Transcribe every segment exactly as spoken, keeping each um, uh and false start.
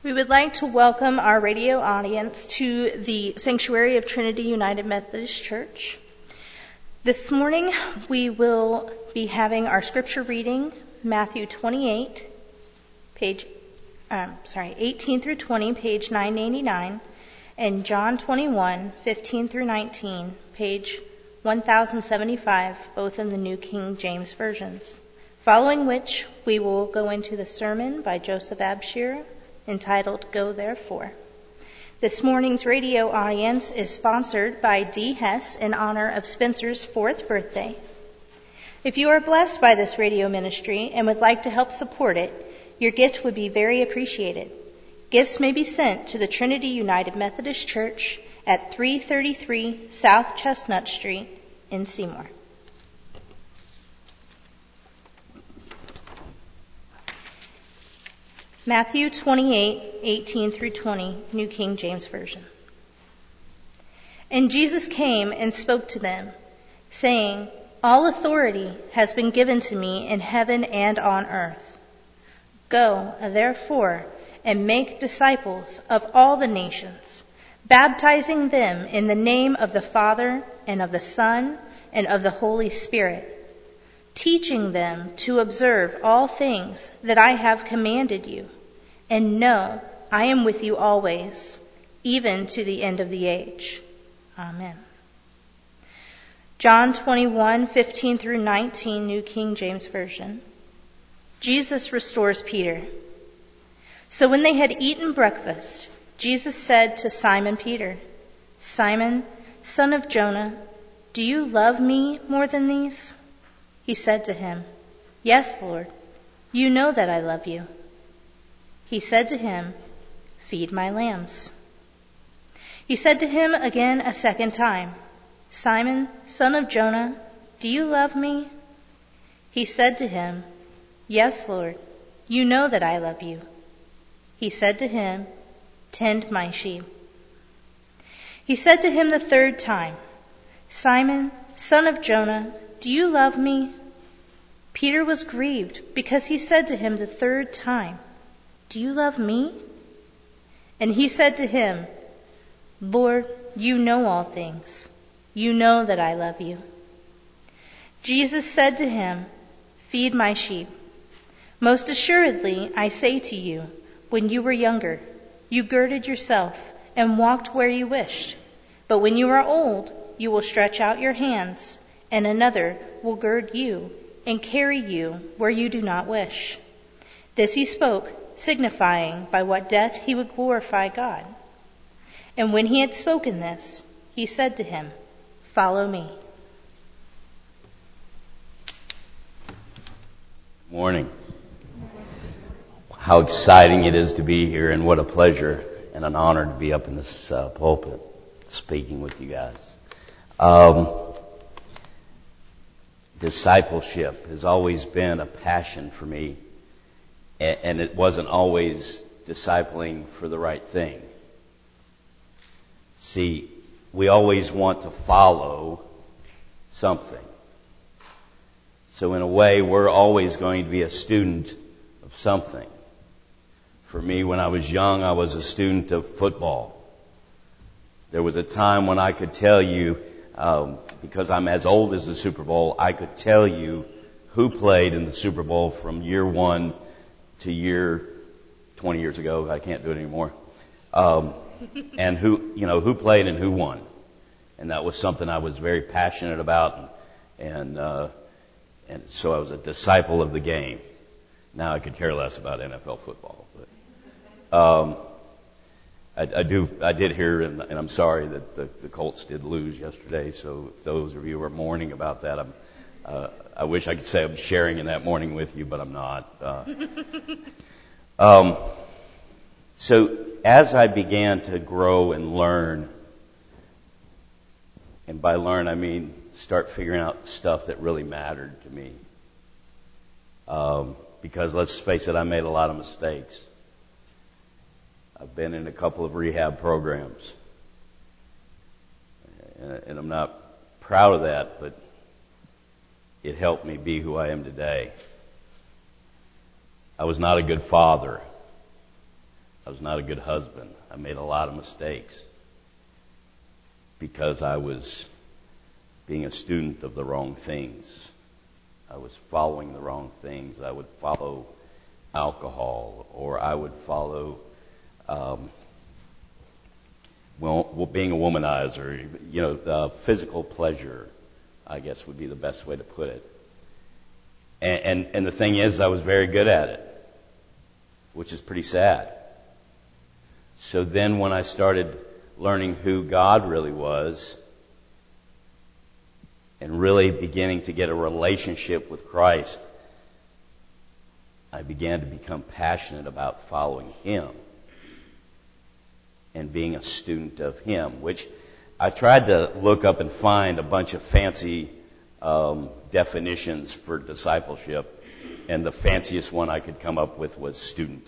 We would like to welcome our radio audience to the Sanctuary of Trinity United Methodist Church. This morning we will be having our scripture reading, Matthew twenty-eight, page, um, sorry, eighteen through twenty, page nine eighty-nine, and John twenty-one, fifteen through nineteen, page one thousand seventy-five, both in the New King James versions. Following which we will go into the sermon by Joseph Abshir, entitled Go Therefore. This morning's radio audience is sponsored by D. Hess in honor of Spencer's fourth birthday. If you are blessed by this radio ministry and would like to help support it, your gift would be very appreciated. Gifts may be sent to the Trinity United Methodist Church at three thirty-three South Chestnut Street in Seymour. Matthew twenty-eight, eighteen through twenty, New King James Version. And Jesus came and spoke to them, saying, All authority has been given to me in heaven and on earth. Go, therefore, and make disciples of all the nations, baptizing them in the name of the Father and of the Son and of the Holy Spirit, teaching them to observe all things that I have commanded you. And know, I am with you always, even to the end of the age. Amen. John twenty-one, fifteen through nineteen, New King James Version. Jesus restores Peter. So when they had eaten breakfast, Jesus said to Simon Peter, Simon, son of Jonah, do you love me more than these? He said to him, Yes, Lord, you know that I love you. He said to him, Feed my lambs. He said to him again a second time, Simon, son of Jonah, do you love me? He said to him, Yes, Lord, you know that I love you. He said to him, Tend my sheep. He said to him the third time, Simon, son of Jonah, do you love me? Peter was grieved because he said to him the third time, Do you love me? And he said to him, Lord, you know all things. You know that I love you. Jesus said to him, Feed my sheep. Most assuredly, I say to you, when you were younger, you girded yourself and walked where you wished. But when you are old, you will stretch out your hands, and another will gird you and carry you where you do not wish. This he spoke, signifying by what death he would glorify God. And when he had spoken this, he said to him, Follow me. Morning. How exciting it is to be here, and what a pleasure and an honor to be up in this uh, pulpit speaking with you guys. Um, discipleship has always been a passion for me, and, and it wasn't always discipling for the right thing. See, we always want to follow something. So in a way, we're always going to be a student of something. For me, when I was young, I was a student of football. There was a time when I could tell you, um, because I'm as old as the Super Bowl, I could tell you who played in the Super Bowl from year one to year twenty years ago. I can't do it anymore. Um, and who, you know, who played and who won. And that was something I was very passionate about. And, and, uh, and so I was a disciple of the game. Now I could care less about N F L football. But, um, I, I do, I did hear, and, and I'm sorry that the, the Colts did lose yesterday. So if those of you are mourning about that, I'm, uh, I wish I could say I'm sharing in that mourning with you, but I'm not. Uh, um, so as I began to grow and learn, and by learn I mean start figuring out stuff that really mattered to me. Um, because let's face it, I made a lot of mistakes. I've been in a couple of rehab programs. And I'm not proud of that, but it helped me be who I am today. I was not a good father. I was not a good husband. I made a lot of mistakes because I was being a student of the wrong things. I was following the wrong things. I would follow alcohol, or I would follow um, well, well, being a womanizer. You know, uh, physical pleasure, I guess, would be the best way to put it. And, and and the thing is, I was very good at it, which is pretty sad. So then, when I started learning who God really was, and really beginning to get a relationship with Christ, I began to become passionate about following Him and being a student of Him, which I tried to look up and find a bunch of fancy um, definitions for discipleship, and the fanciest one I could come up with was student.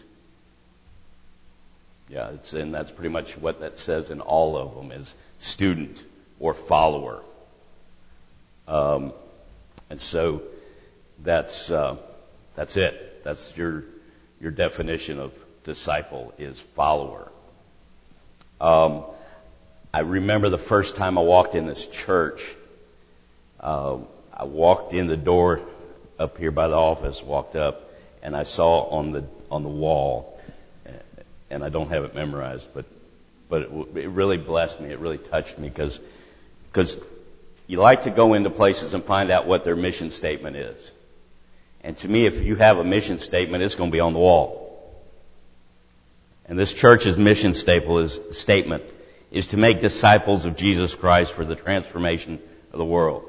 Yeah, it's, and that's pretty much what that says in all of them, is student or follower. Um, and so that's uh, that's it. That's your your definition of disciple, is follower. Um, I remember the first time I walked in this church. Uh, I walked in the door up here by the office, walked up, and I saw on the on the wall, and I don't have it memorized, but but it, it really blessed me. It really touched me because because. You like to go into places and find out what their mission statement is. And to me, if you have a mission statement, it's going to be on the wall. And this church's mission staple is, statement is to make disciples of Jesus Christ for the transformation of the world.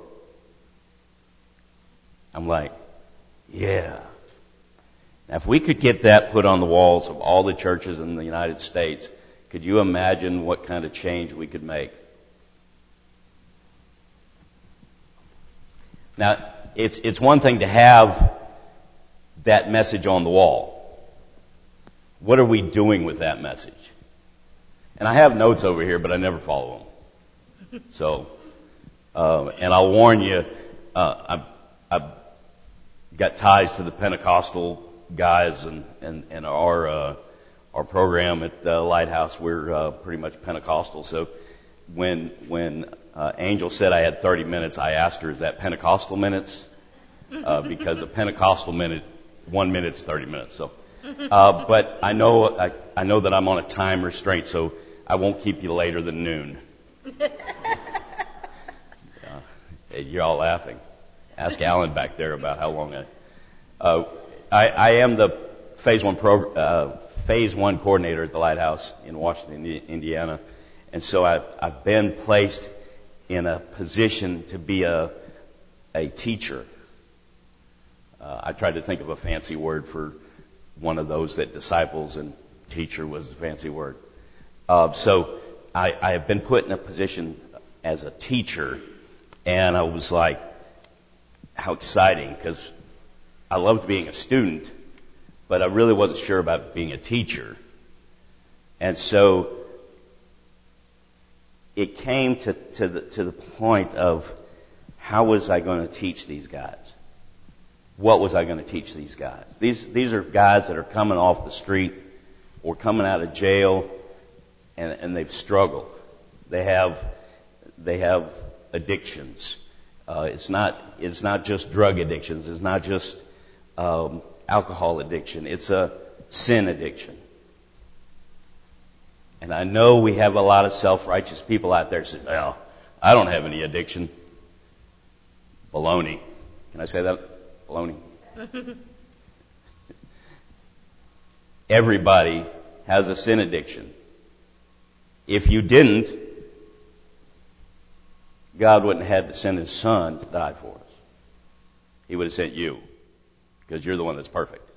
I'm like, yeah. Now, if we could get that put on the walls of all the churches in the United States, could you imagine what kind of change we could make? Now, it's it's one thing to have that message on the wall. What are we doing with that message? And I have notes over here, but I never follow them. So, uh, and I'll warn you, uh, I've, I've got ties to the Pentecostal guys, and and and our uh, our program at uh, Lighthouse, we're uh, pretty much Pentecostal. So, when when Uh, Angel said I had thirty minutes. I asked her, is that Pentecostal minutes? Uh, because a Pentecostal minute, one minute's thirty minutes. So, uh, but I know, I, I know that I'm on a time restraint, so I won't keep you later than noon. uh, you're all laughing. Ask Alan back there about how long I, uh, I, I am the phase one pro, uh, phase one coordinator at the Lighthouse in Washington, Indiana. And so I've, I've been placed in a position to be a a teacher. Uh, I tried to think of a fancy word for one of those that disciples, and teacher was the fancy word. Uh, so I, I have been put in a position as a teacher, and I was like, how exciting, because I loved being a student, but I really wasn't sure about being a teacher. And so it came to, to the to the point of, how was I going to teach these guys? What was I going to teach these guys? These these are guys that are coming off the street or coming out of jail, and, and they've struggled. They have they have addictions. Uh, it's not it's not just drug addictions. It's not just um, alcohol addiction. It's a sin addiction. And I know we have a lot of self-righteous people out there saying, well, I don't have any addiction. Baloney. Can I say that? Baloney. Everybody has a sin addiction. If you didn't, God wouldn't have had to send His Son to die for us. He would have sent you, because you're the one that's perfect.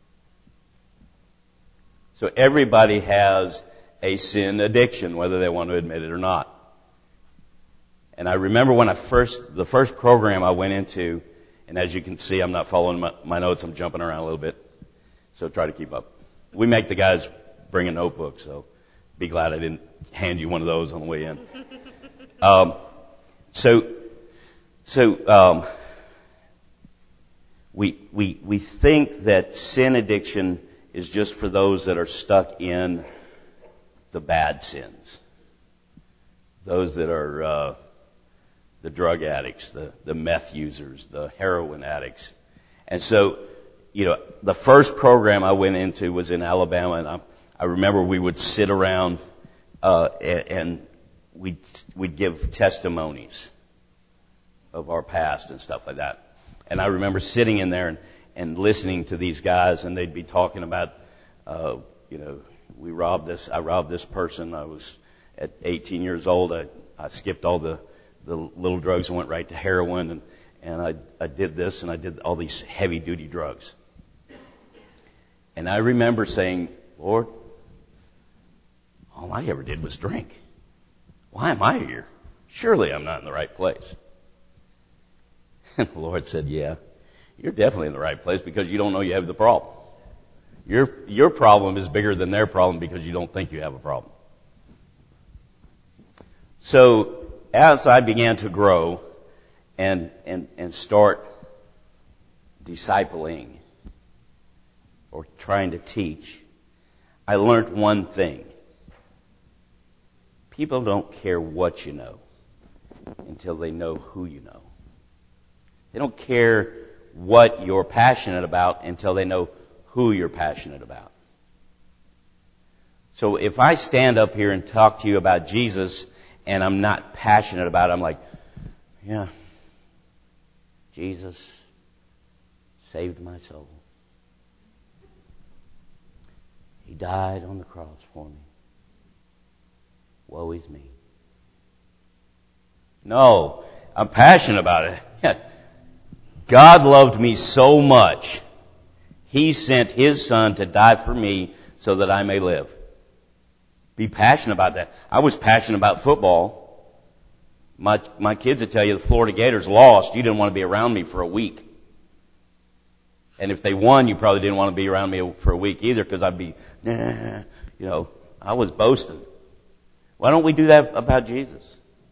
So everybody has a sin addiction, whether they want to admit it or not. And I remember when I first, the first program I went into, and as you can see, I'm not following my, my notes, I'm jumping around a little bit, so try to keep up. We make the guys bring a notebook, so be glad I didn't hand you one of those on the way in. Um, so, so, um, we, we, we think that sin addiction is just for those that are stuck in the bad sins. Those that are uh, the drug addicts, the, the meth users, the heroin addicts. And so, you know, the first program I went into was in Alabama, and I, I remember we would sit around uh, and, and we'd, we'd give testimonies of our past and stuff like that. And I remember sitting in there and, and listening to these guys, and they'd be talking about, uh, you know, we robbed this, I robbed this person. I was at eighteen years old. I, I skipped all the, the little drugs and went right to heroin, and, and I, I did this and I did all these heavy duty drugs. And I remember saying, Lord, all I ever did was drink. Why am I here? Surely I'm not in the right place. And the Lord said, yeah, you're definitely in the right place because you don't know you have the problem. Your, your problem is bigger than their problem because you don't think you have a problem. So as I began to grow and, and, and start discipling or trying to teach, I learned one thing. People don't care what you know until they know who you know. They don't care what you're passionate about until they know who you're passionate about. So if I stand up here and talk to you about Jesus and I'm not passionate about it, I'm like, yeah, Jesus saved my soul. He died on the cross for me. Woe is me. No, I'm passionate about it. Yeah. God loved me so much, He sent His Son to die for me so that I may live. Be passionate about that. I was passionate about football. My, my kids would tell you the Florida Gators lost. You didn't want to be around me for a week. And if they won, you probably didn't want to be around me for a week either because I'd be, nah, you know, I was boasting. Why don't we do that about Jesus?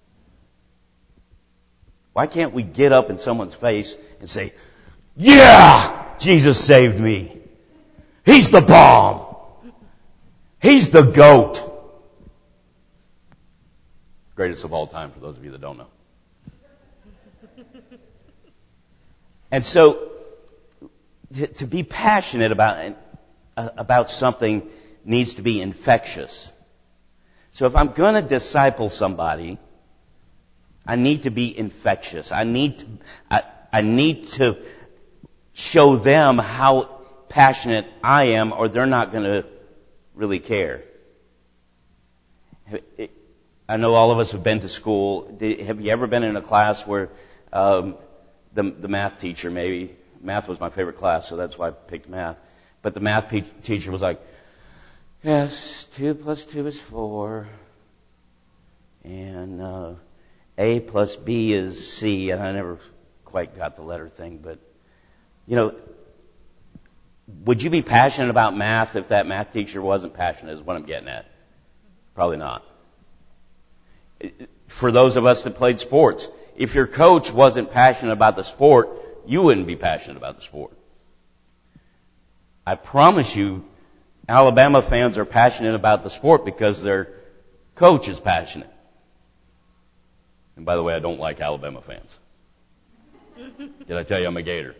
Why can't we get up in someone's face and say, yeah, Jesus saved me. He's the bomb. He's the GOAT. Greatest of all time for those of you that don't know. And so, to, to be passionate about, uh, about something needs to be infectious. So if I'm going to disciple somebody, I need to be infectious. I need to, I, I need to show them how passionate I am, or they're not going to really care. I know all of us have been to school. Have you ever been in a class where um, the, the math teacher, maybe, math was my favorite class, so that's why I picked math, but the math pe- teacher was like, yes, two plus two is four, and uh, A plus B is C, and I never quite got the letter thing, but, you know, would you be passionate about math if that math teacher wasn't passionate, is what I'm getting at? Probably not. For those of us that played sports, if your coach wasn't passionate about the sport, you wouldn't be passionate about the sport. I promise you, Alabama fans are passionate about the sport because their coach is passionate. And by the way, I don't like Alabama fans. Did I tell you I'm a Gator?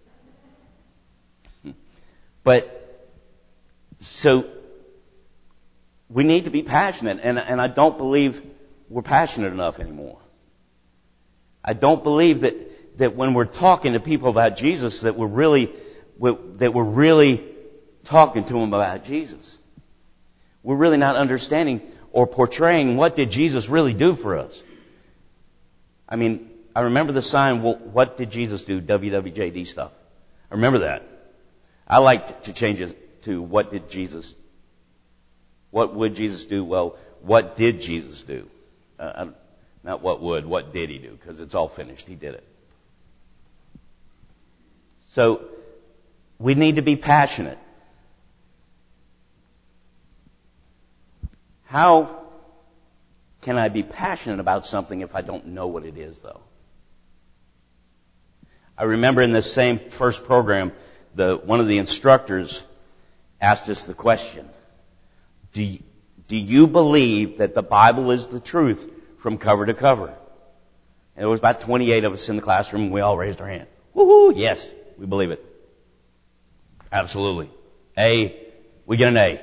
But, so, we need to be passionate, and, and I don't believe we're passionate enough anymore. I don't believe that, that when we're talking to people about Jesus that we're really, that we're really talking to them about Jesus. We're really not understanding or portraying what did Jesus really do for us. I mean, I remember the sign, well, what did Jesus do? W W J D stuff. I remember that. I like to change it to what did Jesus, what would Jesus do? Well, what did Jesus do? Uh, not what would, what did He do? Because it's all finished. He did it. So, we need to be passionate. How can I be passionate about something if I don't know what it is, though? I remember in this same first program, the one of the instructors asked us the question, do you, do you believe that the Bible is the truth from cover to cover? And there was about twenty-eight of us in the classroom, and we all raised our hand. Woohoo! Yes, we believe it. Absolutely. A, we get an A.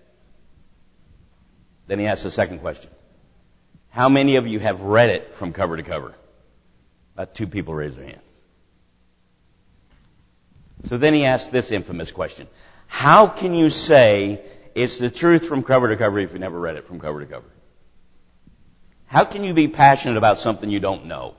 Then he asked the second question. How many of you have read it from cover to cover? About two people raised their hand. So then he asked this infamous question. How can you say it's the truth from cover to cover if you never read it from cover to cover? How can you be passionate about something you don't know?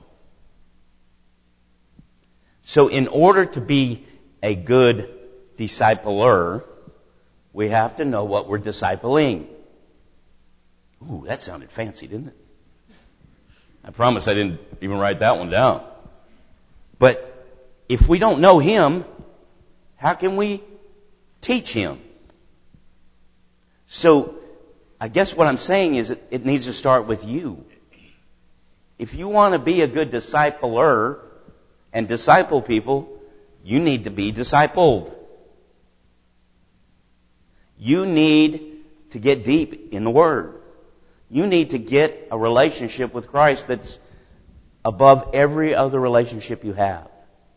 So in order to be a good discipler, we have to know what we're discipling. Ooh, that sounded fancy, didn't it? I promise I didn't even write that one down. But if we don't know Him, how can we teach Him? So, I guess what I'm saying is it, it needs to start with you. If you want to be a good discipler and disciple people, you need to be discipled. You need to get deep in the Word. You need to get a relationship with Christ that's above every other relationship you have.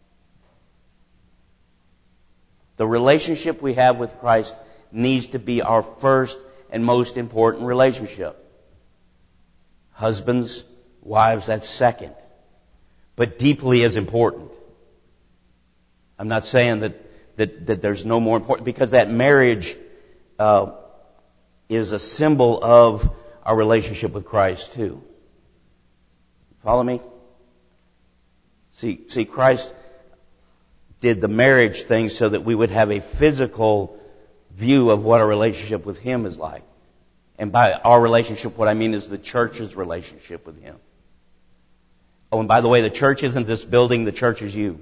The relationship we have with Christ needs to be our first and most important relationship. Husbands, wives, that's second. But deeply as important. I'm not saying that, that, that there's no more important, because that marriage uh, is a symbol of our relationship with Christ too. Follow me? See, see, Christ did the marriage thing so that we would have a physical view of what our relationship with Him is like. And by our relationship, what I mean is the church's relationship with Him. Oh, and by the way, the church isn't this building, the church is you.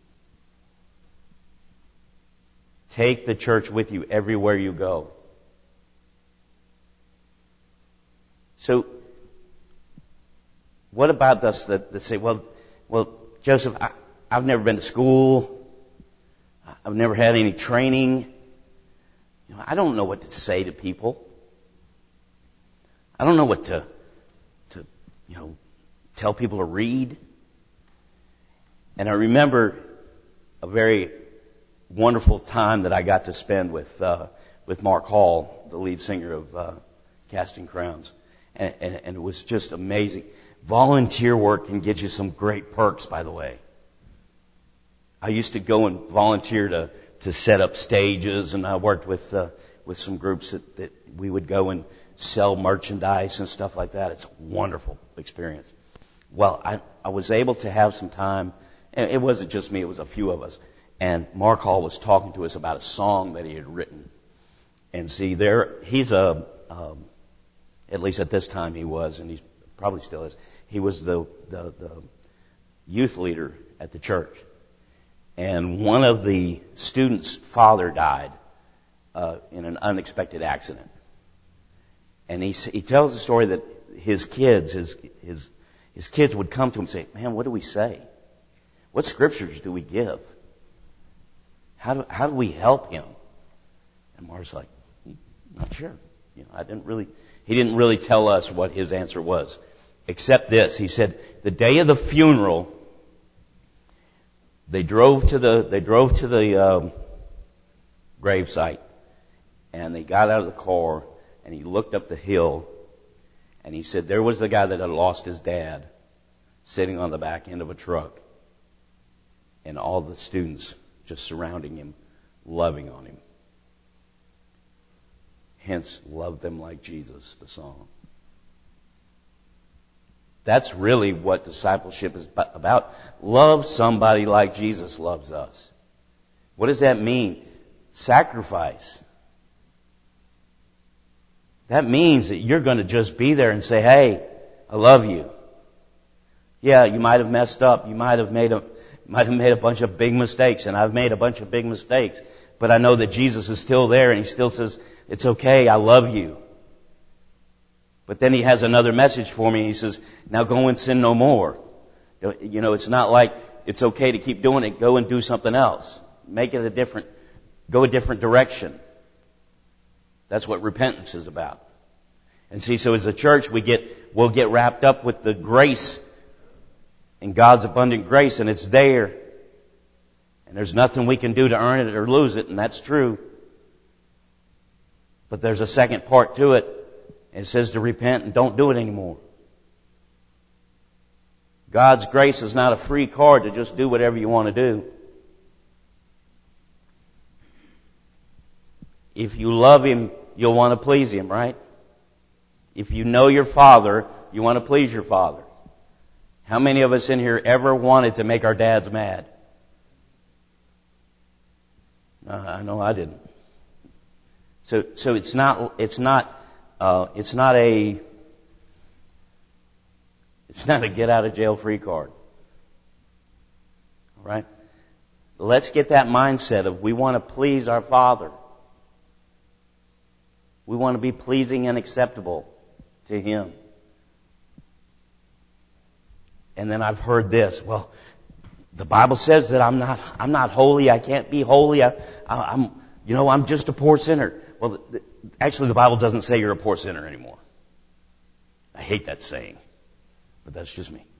Take the church with you everywhere you go. So, what about us that, that say, well, well, Joseph, I, I've never been to school. I've never had any training. You know, I don't know what to say to people. I don't know what to, to, you know, tell people to read. And I remember a very wonderful time that I got to spend with, uh, with Mark Hall, the lead singer of, uh, Casting Crowns. And, and, and it was just amazing. Volunteer work can get you some great perks, by the way. I used to go and volunteer to, to set up stages, and I worked with, uh, with some groups that, that we would go and sell merchandise and stuff like that. It's a wonderful experience. Well, I, I was able to have some time, and it wasn't just me, it was a few of us. And Mark Hall was talking to us about a song that he had written. And see, there, he's a, um, at least at this time he was, and he's probably still is, he was the, the, the youth leader at the church. And one of the students' father died uh, in an unexpected accident. And he he tells the story that his kids, his his his kids would come to him and say, "Man, what do we say? What scriptures do we give? How do how do we help him?" And Mark's like, "Not sure. You know, I didn't really." He didn't really tell us what his answer was, except this. He said, "The day of the funeral, they drove to the they drove to the um, gravesite, and they got out of the car." And he looked up the hill, and he said there was the guy that had lost his dad sitting on the back end of a truck, and all the students just surrounding him, loving on him. Hence, Love Them Like Jesus, the song. That's really what discipleship is about. Love somebody like Jesus loves us. What does that mean? Sacrifice. That means that you're going to just be there and say, "Hey, I love you." Yeah, you might have messed up. You might have made a, might have made a bunch of big mistakes, and I've made a bunch of big mistakes. But I know that Jesus is still there, and He still says, "It's okay, I love you." But then He has another message for me. He says, "Now go and sin no more." You know, it's not like it's okay to keep doing it. Go and do something else. Make it a different, go a different direction. That's what repentance is about. And see, so as a church, we get, we'll get wrapped up with the grace and God's abundant grace, and it's there. And there's nothing we can do to earn it or lose it, and that's true. But there's a second part to it. It says to repent and don't do it anymore. God's grace is not a free card to just do whatever you want to do. If you love Him, you'll want to please Him, right? If you know your Father, you want to please your Father. How many of us in here ever wanted to make our dads mad? Uh, I know I didn't. So, so it's not, it's not, uh, it's not a, it's not a get out of jail free card. All right? Let's get that mindset of we want to please our Father. We want to be pleasing and acceptable to Him. And then I've heard this, well, the Bible says that I'm not, I'm not holy, I can't be holy, I, I, I'm, you know, I'm just a poor sinner. Well, the, the, actually the Bible doesn't say you're a poor sinner anymore. I hate that saying, but that's just me.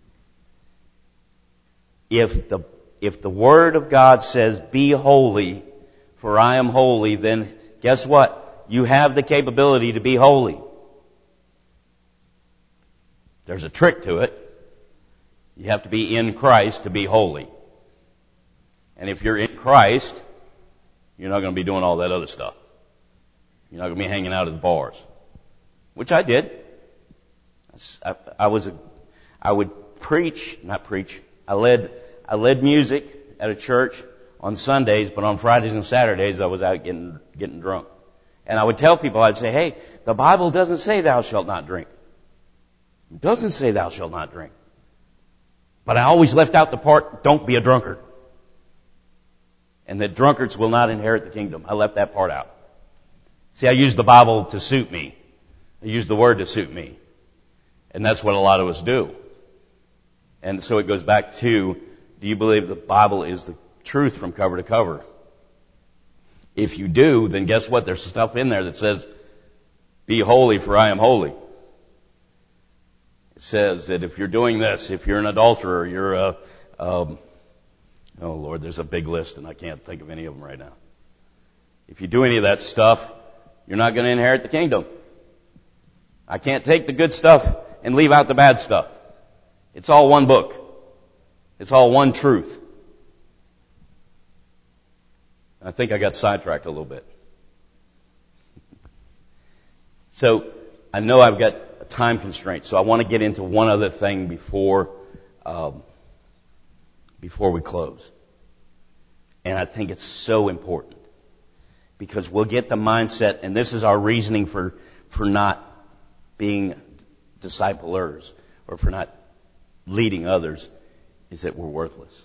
If the, if the Word of God says, be holy, for I am holy, then guess what? You have the capability to be holy. There's a trick to it. You have to be in Christ to be holy. And if you're in Christ, you're not going to be doing all that other stuff. You're not going to be hanging out at the bars. Which I did. I, I was a, I would preach, not preach, I led, I led music at a church on Sundays, but on Fridays and Saturdays I was out getting, getting drunk. And I would tell people, I'd say, hey, the Bible doesn't say thou shalt not drink. It doesn't say thou shalt not drink. But I always left out the part, don't be a drunkard. And that drunkards will not inherit the kingdom. I left that part out. See, I used the Bible to suit me. I used the Word to suit me. And that's what a lot of us do. And so it goes back to, do you believe the Bible is the truth from cover to cover? If you do, then guess what? There's stuff in there that says, be holy for I am holy. It says that if you're doing this, if you're an adulterer, you're a, um, oh Lord, there's a big list and I can't think of any of them right now. If you do any of that stuff, you're not going to inherit the kingdom. I can't take the good stuff and leave out the bad stuff. It's all one book. It's all one truth. I think I got sidetracked a little bit. So I know I've got a time constraint, so I want to get into one other thing before um, before we close. And I think it's so important because we'll get the mindset, and this is our reasoning for for not being disciplers or for not leading others, is that we're worthless.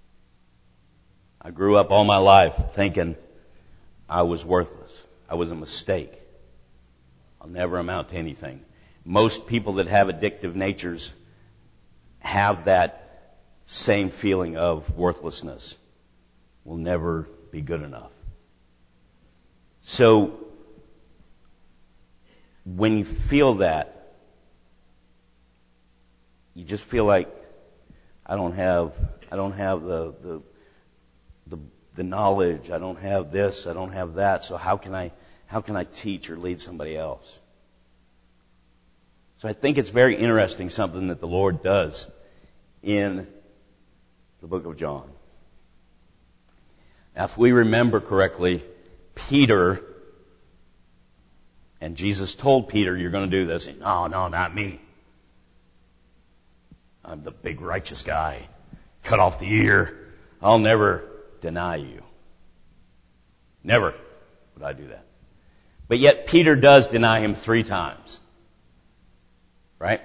I grew up all my life thinking I was worthless. I was a mistake. I'll never amount to anything. Most people that have addictive natures have that same feeling of worthlessness. Will never be good enough. So, when you feel that, you just feel like I don't have, I don't have the, the The, the knowledge, I don't have this, I don't have that, so how can I, how can I teach or lead somebody else? So I think it's very interesting something that the Lord does in the book of John. Now if we remember correctly, Peter, and Jesus told Peter, you're going to do this. And, no, no, not me. I'm the big righteous guy. Cut off the ear. I'll never deny you. Never would I do that. But yet Peter does deny him three times. Right?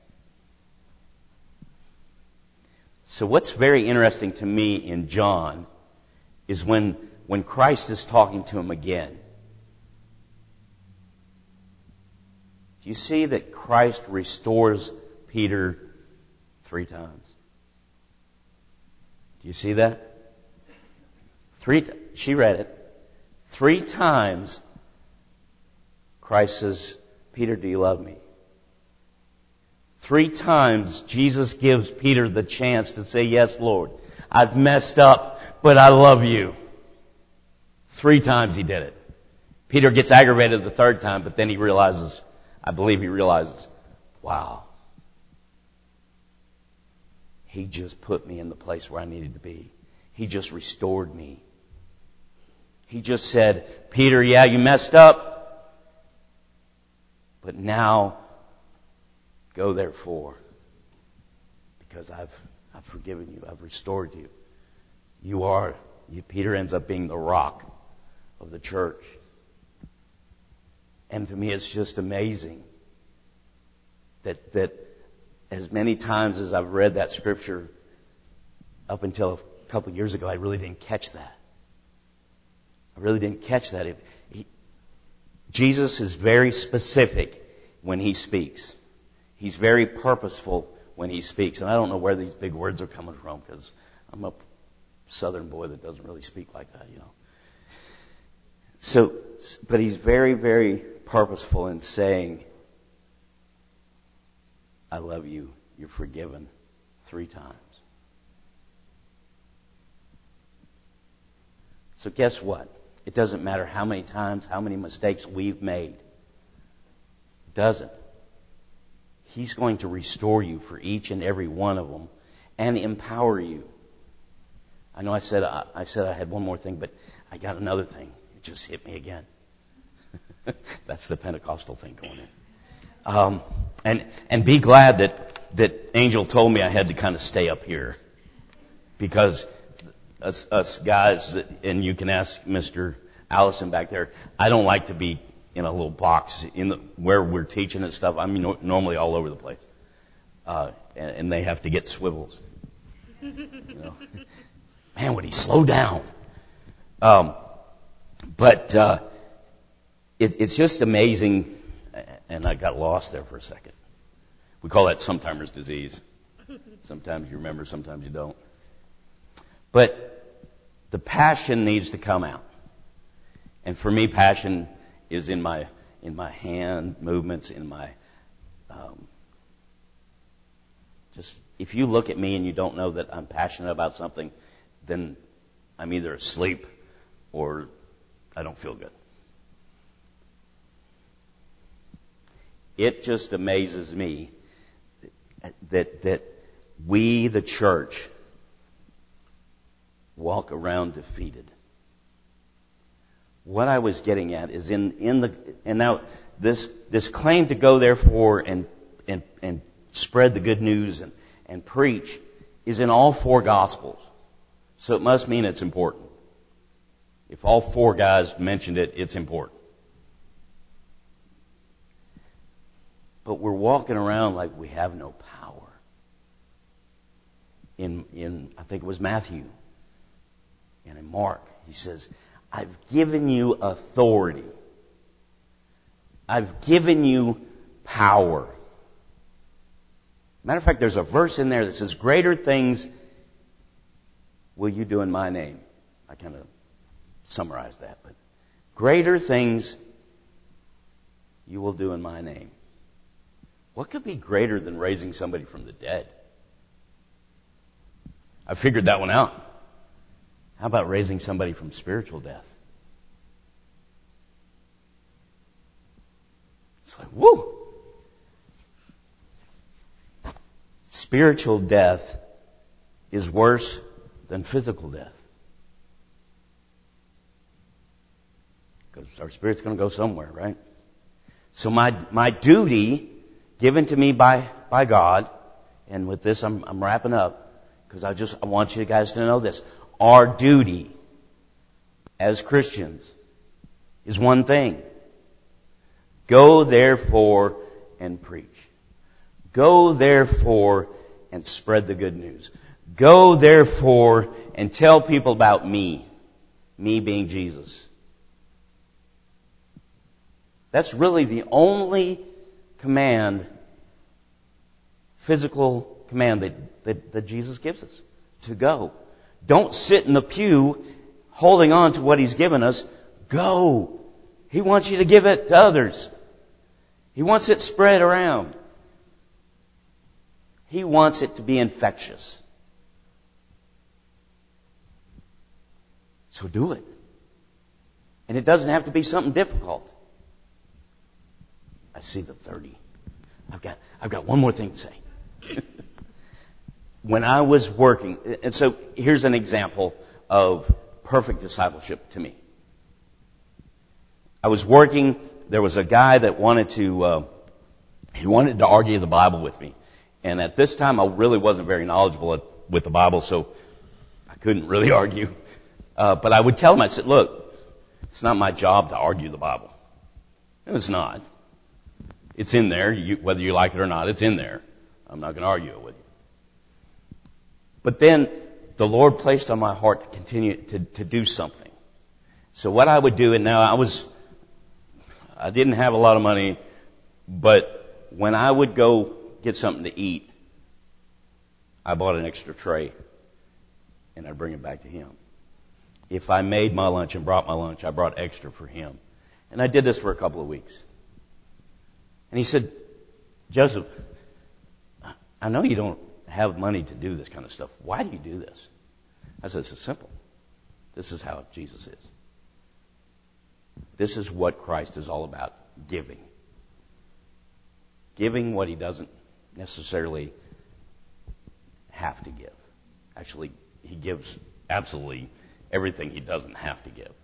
So what's very interesting to me in John is when, when Christ is talking to him again. Do you see that Christ restores Peter three times? Do you see that? Three, t- she read it. Three times Christ says, Peter, do you love me? Three times Jesus gives Peter the chance to say, yes, Lord, I've messed up, but I love you. Three times he did it. Peter gets aggravated the third time, but then he realizes, I believe he realizes, wow, he just put me in the place where I needed to be. He just restored me. He just said, Peter, yeah, you messed up, but now go therefore, because I've I've forgiven you, I've restored you. You are, you, Peter ends up being the rock of the church. And to me, it's just amazing that that as many times as I've read that scripture up until a couple of years ago, I really didn't catch that. I really didn't catch that. It, he, Jesus is very specific when he speaks. He's very purposeful when he speaks. And I don't know where these big words are coming from, because I'm a southern boy that doesn't really speak like that, you know. So, but he's very, very purposeful in saying, I love you, you're forgiven, three times. So guess what? It doesn't matter how many times, how many mistakes we've made. It doesn't. He's going to restore you for each and every one of them and empower you. I know I said I, I said I had one more thing, but I got another thing. It just hit me again. That's the Pentecostal thing going in. Um, and and be glad that that Angel told me I had to kind of stay up here, because us, us guys, that, and you can ask Mister Allison back there, I don't like to be in a little box in the, where we're teaching and stuff. I'm no, normally all over the place, uh, and, and they have to get swivels. You know, man, would he slow down? Um, but uh, it, it's just amazing. And I got lost there for a second. We call that sometimers disease. Sometimes you remember, sometimes you don't. But the passion needs to come out. And for me, passion is in my in my hand movements, in my um, just if you look at me and you don't know that I'm passionate about something, then I'm either asleep or I don't feel good. It just amazes me that that we, the church, walk around defeated. What I was getting at is in, in the and now this this claim to go therefore and and and spread the good news and, and preach is in all four Gospels. So it must mean it's important. If all four guys mentioned it, it's important. But we're walking around like we have no power. In, in I think it was Matthew and in Mark, he says, I've given you authority. I've given you power. Matter of fact, there's a verse in there that says, greater things will you do in my name. I kind of summarized that, but greater things you will do in my name. What could be greater than raising somebody from the dead? I figured that one out. How about raising somebody from spiritual death? It's like, woo! Spiritual death is worse than physical death. Because our spirit's going to go somewhere, right? So my my duty given to me by, by God, and with this I'm, I'm wrapping up, because I just I want you guys to know this. Our duty as Christians is one thing. Go therefore and preach. Go therefore and spread the good news. Go therefore and tell people about me. Me being Jesus. That's really the only command, physical command that, that, that Jesus gives us, to go. Don't sit in the pew holding on to what He's given us. Go. He wants you to give it to others. He wants it spread around. He wants it to be infectious. So do it. And it doesn't have to be something difficult. I see the thirty. I've got, I've got one more thing to say. When I was working, and so here's an example of perfect discipleship to me. I was working, there was a guy that wanted to, uh, he wanted to argue the Bible with me. And at this time I really wasn't very knowledgeable at, with the Bible, so I couldn't really argue. Uh, but I would tell him, I said, look, it's not my job to argue the Bible. And it's not. It's in there, you, whether you like it or not, it's in there. I'm not going to argue it with you. But then the Lord placed on my heart to continue to, to do something. So what I would do, and now I was, I didn't have a lot of money, but when I would go get something to eat, I bought an extra tray and I'd bring it back to him. If I made my lunch and brought my lunch, I brought extra for him. And I did this for a couple of weeks. And he said, Joseph, I know you don't have money to do this kind of stuff. Why do you do this? I said, it's simple. This is how Jesus is. This is what Christ is all about, giving. Giving what he doesn't necessarily have to give. Actually, he gives absolutely everything he doesn't have to give.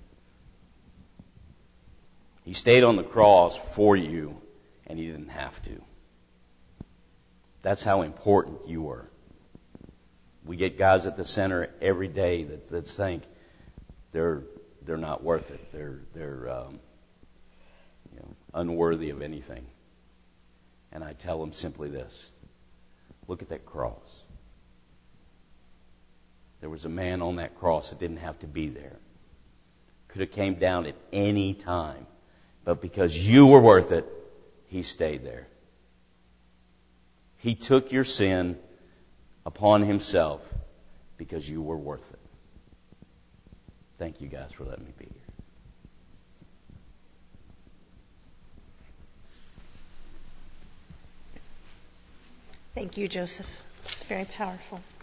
He stayed on the cross for you, and he didn't have to. That's how important you were. We get guys at the center every day that, that think they're they're not worth it. They're they're um, you know, unworthy of anything. And I tell them simply this: look at that cross. There was a man on that cross that didn't have to be there. Could have came down at any time, but because you were worth it, he stayed there. He took your sin upon himself because you were worth it. Thank you guys for letting me be here. Thank you, Joseph. It's very powerful.